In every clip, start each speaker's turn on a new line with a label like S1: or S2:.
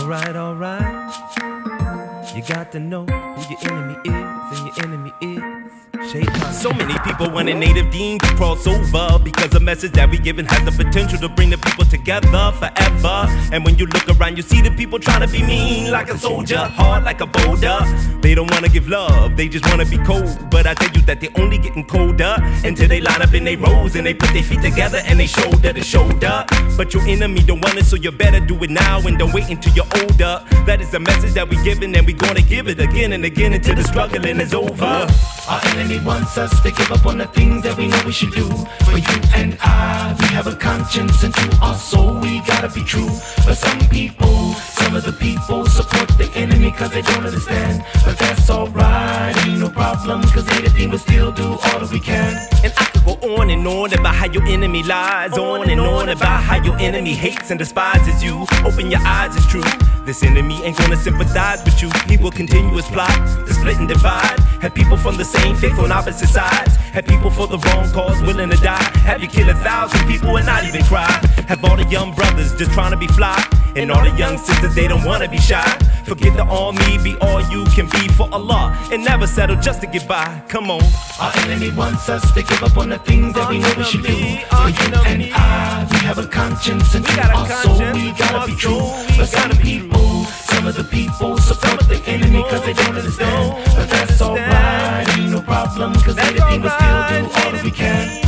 S1: Alright. You got to know who your enemy is, and your enemy is Shaitan.
S2: So many people want a native dean to cross over, because the message that we giving has the potential to bring the people together forever. And when you look around, you see the people trying to be mean like a soldier, hard like a boulder. They don't want to give love, they just want to be cold. But I tell you that they're only getting colder until they line up in their rows and they put their feet together and they shoulder to shoulder. But your enemy don't want it, so you better do it now and don't wait until you're older. That is the message that we giving, and we gonna give it again and again until the struggling is over.
S3: Our enemy wants us to give up on the things that we know we should do. For you and I, we have a conscience, and to our soul we gotta be true. But some of the people support the enemy cause they don't understand. But that's alright, ain't no problem, cause they the team will still do all that we can.
S2: And I could go on and on about how your enemy lies, on and on about how your enemy hates and despises you. Open your eyes, it's true. This enemy ain't gonna sympathize with you. He will continue his plot to split and divide. Have people from the same faith on opposite sides. Have people for the wrong cause willing to die. Have you kill 1,000 people and not even cry. Have all the young brothers just trying to be fly, and all the young sisters, they don't wanna be shy. Forget the all me, be all you can be for Allah, and never settle just to get by. Come on.
S3: Our enemy wants us to give up on the things that we know we should do. For you and I, we have a conscience, and to our soul we gotta be true. But some of the people support the enemy cause they don't understand. But that's alright, ain't no problem, cause they the team will still do all that we can.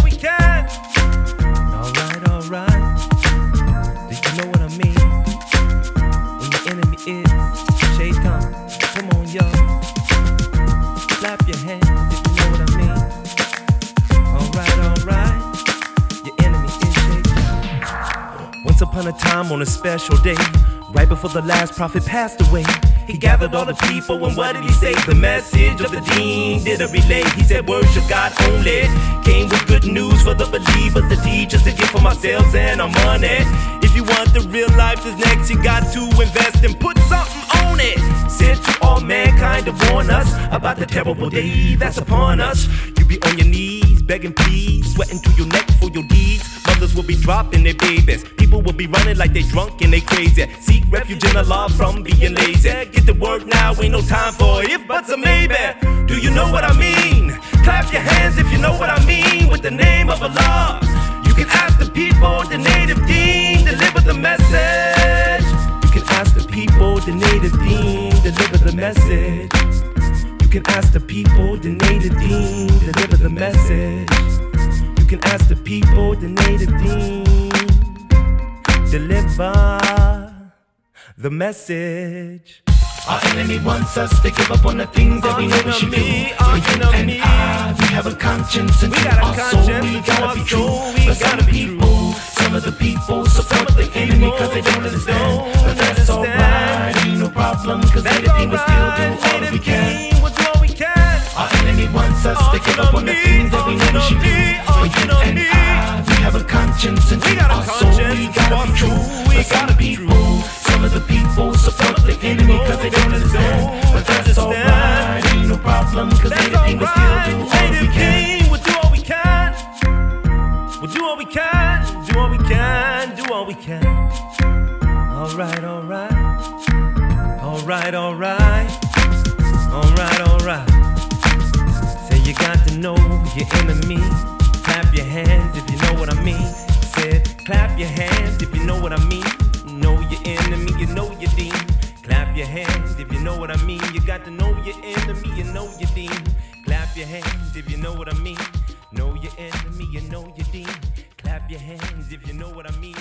S1: Alright. Do you know what I mean? When your enemy is Shaitan. Come on, y'all. Clap your hands if you know what I mean. Alright. Your enemy is Shaitan.
S2: Once upon a time on a special day, right before the last prophet passed away, he gathered all the people, and what did he say? The message of the deen did a relay. He said worship God only. Came with good news for the believers, the teachers, to give from ourselves and our money. If you want the real life that's next, you got to invest and put something on it. Sent to all mankind to warn us about the terrible day that's upon us. You be on your knees, begging please, sweating to your neck for your deeds. Mothers will be dropping their babies. People will be running like they drunk and they crazy. Seek refuge in Allah from being lazy. Get to work now, ain't no time for if buts or maybe. Do you know what I mean? Clap your hands if you know what I mean. With the name of Allah, you can ask the people, the native deen, deliver the message.
S1: You can ask the people, the native deen, deliver the message. You can ask the people, the native deen, deliver the message. You can ask the people, the native deen, deliver the message.
S3: Our enemy wants us to give up on the things that we know we should do. For you and I, we have a conscience, and to our soul we gotta be true. But some of the people support the enemy cause they don't understand. But that's alright, ain't no problem, cause they the team will still do all that we can. Our enemy wants us to give up on the things that we know we should do. For you and I, we have a conscience, and to our soul we gotta be true. But some of the people support the enemy cause they don't understand. But that's alright, ain't no problem, cause they the team will still do all that we can.
S2: We'll do all we can. We'll do all we can. Do all we can. Do all we can.
S1: Alright. Say you got to know your enemy. Clap your hands if you know what I mean. Said clap your hands if you know what I mean. Know your enemy, you know your deen. Clap your hands if you know what I mean. You got to know your enemy, you know your deen. Clap your hands if you know what I mean. Know your enemy, you know your deen. Clap your hands if you know what I mean.